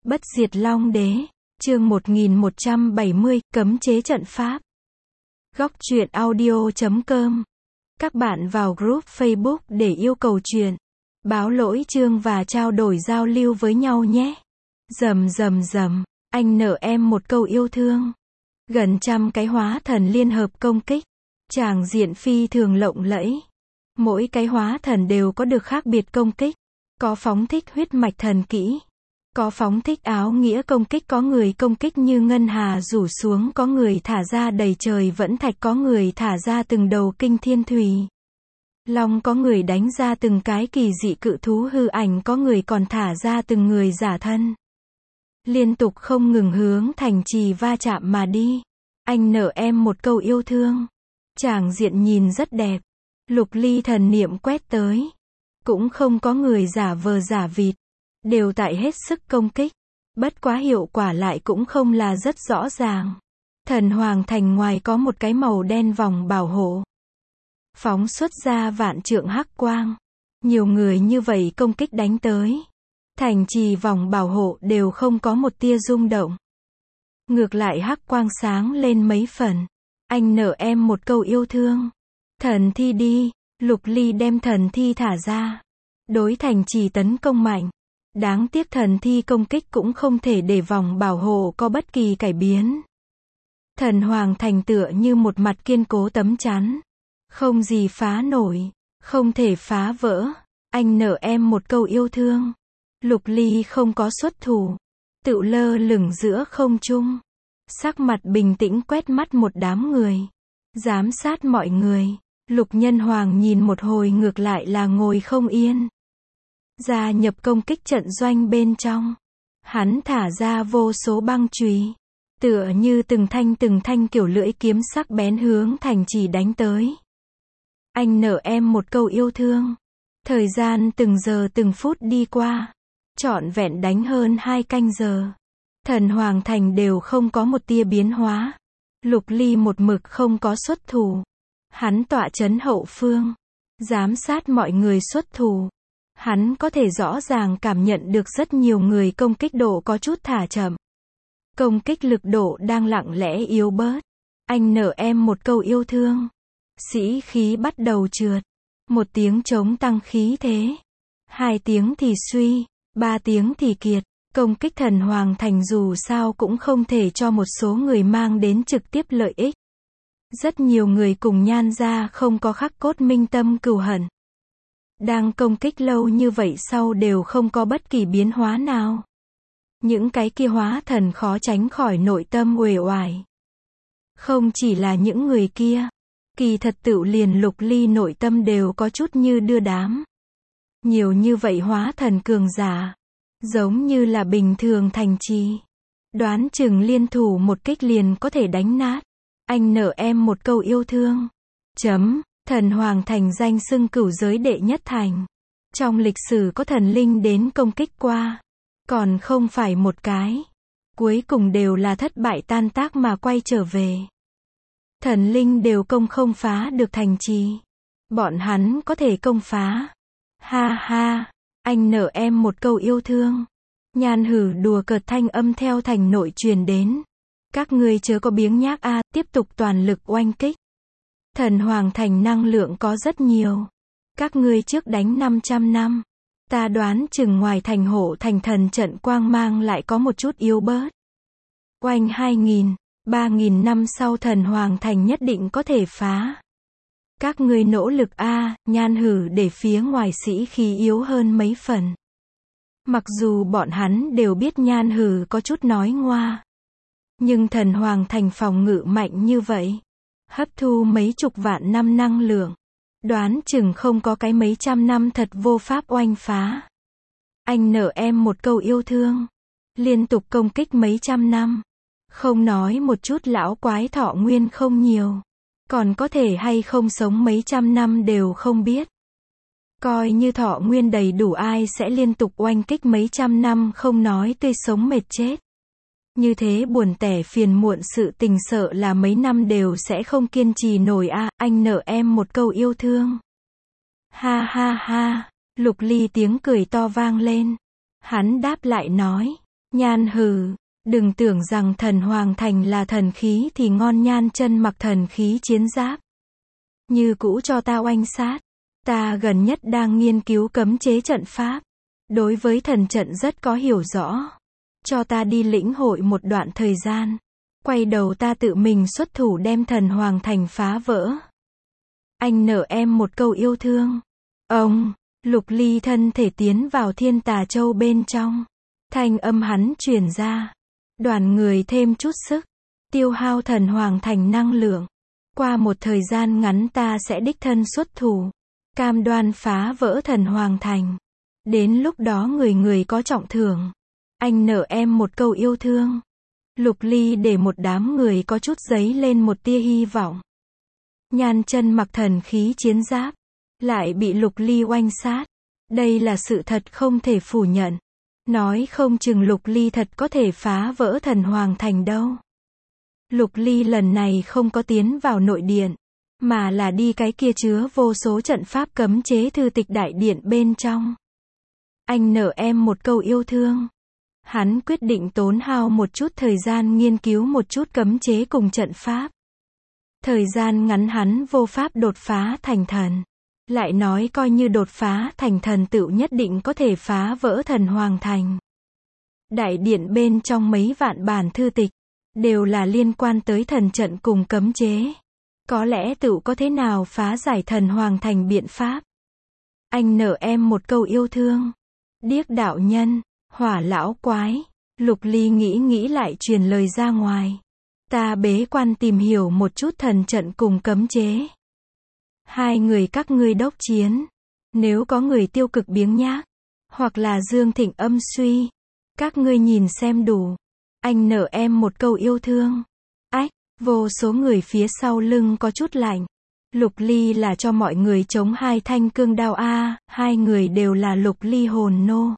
Bất diệt Long Đế, chương 1170, cấm chế trận pháp. Góc truyện audio.com. Các bạn vào group Facebook để yêu cầu truyện, báo lỗi chương và trao đổi giao lưu với nhau nhé. Rầm rầm rầm, anh nợ em một câu yêu thương. Gần trăm cái hóa thần liên hợp công kích. Tràng diện phi thường lộng lẫy. Mỗi cái hóa thần đều có được khác biệt công kích. Có phóng thích huyết mạch thần kỹ. Có phóng thích áo nghĩa công kích, có người công kích như ngân hà rủ xuống, có người thả ra đầy trời vẫn thạch, có người thả ra từng đầu kinh thiên thủy long, có người đánh ra từng cái kỳ dị cự thú hư ảnh, có người còn thả ra từng người giả thân. Liên tục không ngừng hướng thành trì va chạm mà đi. Anh nợ em một câu yêu thương. Tràng diện nhìn rất đẹp. Lục ly thần niệm quét tới. Cũng không có người giả vờ giả vịt. Đều tại hết sức công kích. Bất quá hiệu quả lại cũng không là rất rõ ràng. Thần Hoàng Thành ngoài có một cái màu đen vòng bảo hộ. Phóng xuất ra vạn trượng hắc quang. Nhiều người như vậy công kích đánh tới. Thành trì vòng bảo hộ đều không có một tia rung động. Ngược lại hắc quang sáng lên mấy phần. Anh nợ em một câu yêu thương. Thần thi đi. Lục ly đem thần thi thả ra. Đối thành trì tấn công mạnh. Đáng tiếc thần thi công kích cũng không thể để vòng bảo hộ có bất kỳ cải biến. Thần Hoàng Thành tựa như một mặt kiên cố tấm chắn. Không gì phá nổi. Không thể phá vỡ. Anh nợ em một câu yêu thương. Lục ly không có xuất thủ. Tự lơ lửng giữa không trung. Sắc mặt bình tĩnh quét mắt một đám người. Giám sát mọi người. Lục Nhân Hoàng nhìn một hồi ngược lại là ngồi không yên. Gia nhập công kích trận doanh bên trong. Hắn thả ra vô số băng chùy. Tựa như từng thanh kiểu lưỡi kiếm sắc bén hướng thành trì đánh tới. Anh nợ em một câu yêu thương. Thời gian từng giờ từng phút đi qua. Trọn vẹn đánh hơn 2 canh giờ. Thần Hoàng Thành đều không có một tia biến hóa. Lục ly một mực không có xuất thủ. Hắn tọa trấn hậu phương. Giám sát mọi người xuất thủ. Hắn có thể rõ ràng cảm nhận được rất nhiều người công kích độ có chút thả chậm. Công kích lực độ đang lặng lẽ yếu bớt. Anh nợ em một câu yêu thương. Sĩ khí bắt đầu trượt. 1 tiếng chống tăng khí thế. 2 tiếng thì suy. 3 tiếng thì kiệt. Công kích Thần Hoàng Thành dù sao cũng không thể cho một số người mang đến trực tiếp lợi ích. Rất nhiều người cùng Nhan gia không có khắc cốt minh tâm cừu hận. Đang công kích lâu như vậy sau đều không có bất kỳ biến hóa nào. Những cái kia hóa thần khó tránh khỏi nội tâm uể oải. Không chỉ là những người kia. Kỳ thật tựu liền Lục ly nội tâm đều có chút như đưa đám. Nhiều như vậy hóa thần cường giả. Giống như là bình thường thành trì. Đoán chừng liên thủ một kích liền có thể đánh nát. Anh nợ em một câu yêu thương. Thần Hoàng Thành danh xưng cửu giới đệ nhất thành. Trong lịch sử có thần linh đến công kích qua. Còn không phải một cái. Cuối cùng đều là thất bại tan tác mà quay trở về. Thần linh đều công không phá được thành trì. Bọn hắn có thể công phá. Ha ha, anh nợ em một câu yêu thương. Nhan hử đùa cợt thanh âm theo thành nội truyền đến. Các ngươi chớ có biếng nhác a, tiếp tục toàn lực oanh kích. Thần Hoàng Thành năng lượng có rất nhiều. Các ngươi trước đánh 500 năm. Ta đoán chừng ngoài thành hộ thành thần trận quang mang lại có một chút yếu bớt. Oanh 2.000, 3.000 năm sau Thần Hoàng Thành nhất định có thể phá. Các ngươi nỗ lực a, Nhan hử để phía ngoài sĩ khí yếu hơn mấy phần. Mặc dù bọn hắn đều biết Nhan hử có chút nói ngoa. Nhưng Thần Hoàng Thành phòng ngự mạnh như vậy. Hấp thu mấy chục vạn năm năng lượng. Đoán chừng không có cái mấy trăm năm thật vô pháp oanh phá. Anh nợ em một câu yêu thương. Liên tục công kích mấy trăm năm. Không nói một chút lão quái thọ nguyên không nhiều. Còn có thể hay không sống mấy trăm năm đều không biết. Coi như thọ nguyên đầy đủ ai sẽ liên tục oanh kích mấy trăm năm không nói tươi sống mệt chết. Như thế buồn tẻ phiền muộn sự tình sợ là mấy năm đều sẽ không kiên trì nổi a, anh nợ em một câu yêu thương. Ha ha ha, Lục ly tiếng cười to vang lên. Hắn đáp lại nói. Nhan hừ, đừng tưởng rằng thần Hoàng Thành là thần khí thì ngon. Nhan chân mặc thần khí chiến giáp. Như cũ cho ta oanh sát. Ta gần nhất đang nghiên cứu cấm chế trận pháp. Đối với thần trận rất có hiểu rõ. Cho ta đi lĩnh hội một đoạn thời gian. Quay đầu ta tự mình xuất thủ đem thần Hoàng Thành phá vỡ. Anh nợ em một câu yêu thương. Ông, Lục Ly thân thể tiến vào Thiên Tà Châu bên trong. Thanh âm hắn truyền ra. Đoàn người thêm chút sức. Tiêu hao thần Hoàng Thành năng lượng. Qua một thời gian ngắn ta sẽ đích thân xuất thủ. Cam đoan phá vỡ thần Hoàng Thành. Đến lúc đó người người có trọng thưởng. Anh nợ em một câu yêu thương. Lục Ly để một đám người có chút giấy lên một tia hy vọng. Nhan chân mặc thần khí chiến giáp. Lại bị Lục Ly oanh sát. Đây là sự thật không thể phủ nhận. Nói không chừng Lục Ly thật có thể phá vỡ thần Hoàng Thành đâu. Lục Ly lần này không có tiến vào nội điện. Mà là đi cái kia chứa vô số trận pháp cấm chế thư tịch đại điện bên trong. Anh nợ em một câu yêu thương. Hắn quyết định tốn hao một chút thời gian nghiên cứu một chút cấm chế cùng trận pháp. Thời gian ngắn hắn vô pháp đột phá thành thần. Lại nói coi như đột phá thành thần tựu nhất định có thể phá vỡ thần Hoàng Thành. Đại điện bên trong mấy vạn bản thư tịch. Đều là liên quan tới thần trận cùng cấm chế. Có lẽ tựu có thế nào phá giải thần Hoàng Thành biện pháp. Anh nợ em một câu yêu thương. Điếc đạo nhân, Hỏa lão quái. Lục Ly nghĩ lại truyền lời ra ngoài. Ta bế quan tìm hiểu một chút thần trận cùng cấm chế. Hai người các ngươi đốc chiến. Nếu có người tiêu cực biếng nhác. Hoặc là dương thịnh âm suy. Các ngươi nhìn xem đủ. Anh nợ em một câu yêu thương. Ách, vô số người phía sau lưng có chút lạnh. Lục Ly là cho mọi người chống hai thanh cương đao a, hai người đều là Lục Ly hồn nô.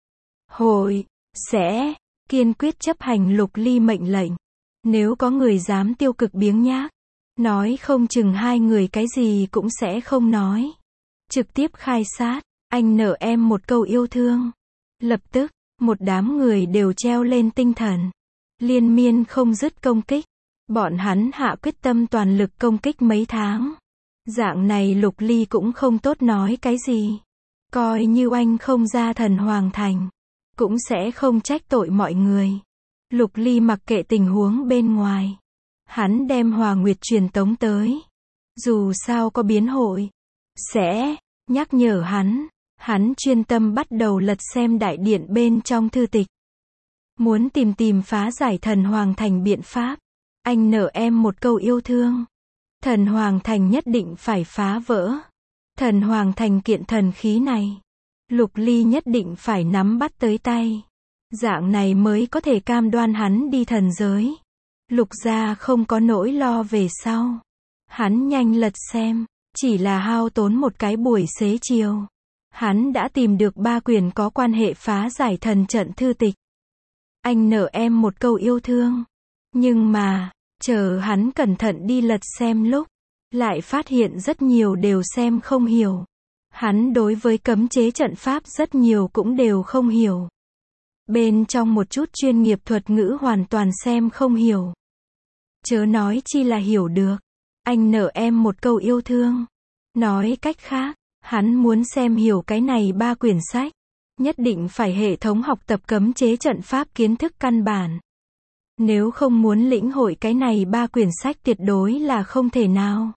Hội, sẽ, kiên quyết chấp hành Lục Ly mệnh lệnh. Nếu có người dám tiêu cực biếng nhác, nói không chừng hai người cái gì cũng sẽ không nói. Trực tiếp khai sát, anh nợ em một câu yêu thương. Lập tức, một đám người đều treo lên tinh thần. Liên miên không dứt công kích. Bọn hắn hạ quyết tâm toàn lực công kích mấy tháng. Dạng này Lục Ly cũng không tốt nói cái gì. Coi như oanh không ra thần Hoàng Thành. Cũng sẽ không trách tội mọi người. Lục Ly mặc kệ tình huống bên ngoài. Hắn đem Hòa Nguyệt truyền tống tới. Dù sao có biến hội. Sẽ, nhắc nhở hắn. Hắn chuyên tâm bắt đầu lật xem đại điện bên trong thư tịch. Muốn tìm phá giải thần Hoàng Thành biện pháp. Anh nợ em một câu yêu thương. Thần Hoàng Thành nhất định phải phá vỡ. Thần Hoàng Thành kiện thần khí này. Lục Ly nhất định phải nắm bắt tới tay. Dạng này mới có thể cam đoan hắn đi thần giới. Lục gia không có nỗi lo về sau. Hắn nhanh lật xem. Chỉ là hao tốn một cái buổi xế chiều. Hắn đã tìm được 3 quyển có quan hệ phá giải thần trận thư tịch. Anh nợ em một câu yêu thương. Nhưng mà, chờ hắn cẩn thận đi lật xem lúc, lại phát hiện rất nhiều đều xem không hiểu. Hắn đối với cấm chế trận pháp rất nhiều cũng đều không hiểu. Bên trong một chút chuyên nghiệp thuật ngữ hoàn toàn xem không hiểu. Chớ nói chi là hiểu được. Anh nợ em một câu yêu thương. Nói cách khác, hắn muốn xem hiểu cái này 3 quyển sách. Nhất định phải hệ thống học tập cấm chế trận pháp kiến thức căn bản. Nếu không muốn lĩnh hội cái này 3 quyển sách tuyệt đối là không thể nào.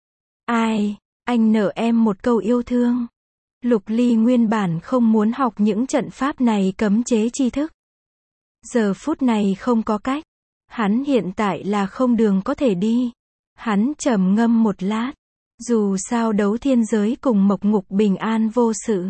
Ai, anh nợ em một câu yêu thương. Lục Ly nguyên bản không muốn học những trận pháp này cấm chế tri thức. Giờ phút này không có cách. Hắn hiện tại là không đường có thể đi. Hắn trầm ngâm một lát. Dù sao đấu thiên giới cùng mộc ngục bình an vô sự.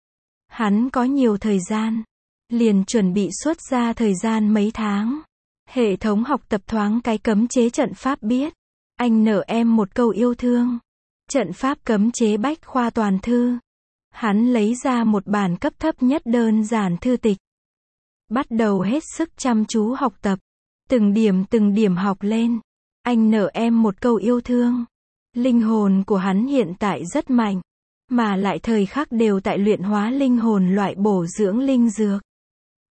Hắn có nhiều thời gian. Liền chuẩn bị xuất ra thời gian mấy tháng. Hệ thống học tập thoáng cái cấm chế trận pháp biết. Anh nợ em một câu yêu thương. Trận pháp cấm chế bách khoa toàn thư. Hắn lấy ra một bản cấp thấp nhất đơn giản thư tịch. Bắt đầu hết sức chăm chú học tập. Từng điểm học lên. Anh nợ em một câu yêu thương. Linh hồn của hắn hiện tại rất mạnh. Mà lại thời khắc đều tại luyện hóa linh hồn loại bổ dưỡng linh dược.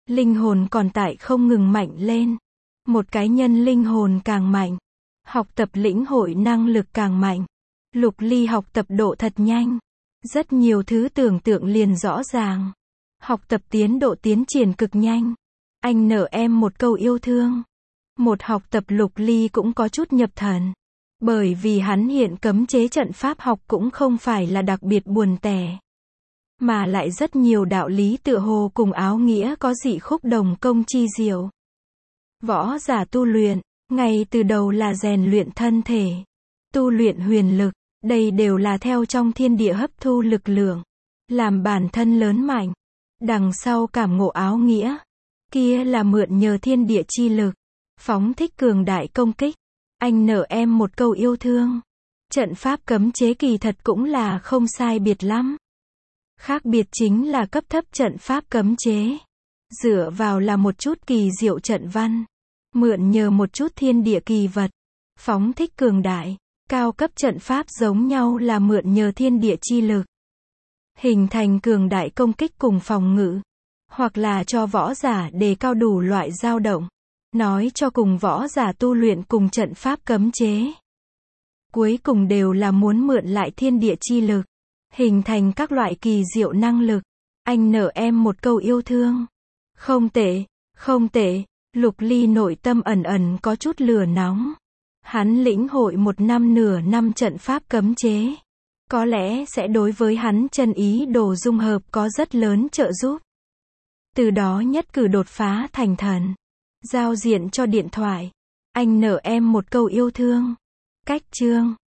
Linh hồn còn tại không ngừng mạnh lên. Một cái nhân linh hồn càng mạnh, học tập lĩnh hội năng lực càng mạnh. Lục Ly học tập độ thật nhanh. Rất nhiều thứ tưởng tượng liền rõ ràng. Học tập tiến độ tiến triển cực nhanh. Anh nợ em một câu yêu thương. Một học tập Lục Ly cũng có chút nhập thần. Bởi vì hắn hiện cấm chế trận pháp học cũng không phải là đặc biệt buồn tẻ. Mà lại rất nhiều đạo lý tựa hồ cùng áo nghĩa có dị khúc đồng công chi diệu. Võ giả tu luyện, ngay từ đầu là rèn luyện thân thể, tu luyện huyền lực, đây đều là theo trong thiên địa hấp thu lực lượng, làm bản thân lớn mạnh. Đằng sau cảm ngộ áo nghĩa, kia là mượn nhờ thiên địa chi lực, phóng thích cường đại công kích. Anh nợ em một câu yêu thương. Trận pháp cấm chế kỳ thật cũng là không sai biệt lắm. Khác biệt chính là cấp thấp trận pháp cấm chế. Dựa vào là một chút kỳ diệu trận văn. Mượn nhờ một chút thiên địa kỳ vật. Phóng thích cường đại. Cao cấp trận pháp giống nhau là mượn nhờ thiên địa chi lực. Hình thành cường đại công kích cùng phòng ngự. Hoặc là cho võ giả đề cao đủ loại dao động. Nói cho cùng võ giả tu luyện cùng trận pháp cấm chế. Cuối cùng đều là muốn mượn lại thiên địa chi lực. Hình thành các loại kỳ diệu năng lực. Anh nợ em một câu yêu thương. Không tệ, không tệ. Lục Ly nội tâm ẩn ẩn có chút lửa nóng. Hắn lĩnh hội một năm nửa năm trận pháp cấm chế. Có lẽ sẽ đối với hắn chân ý đồ dung hợp có rất lớn trợ giúp. Từ đó nhất cử đột phá thành thần. Giao diện cho điện thoại. Anh nợ em một câu yêu thương. Cách chương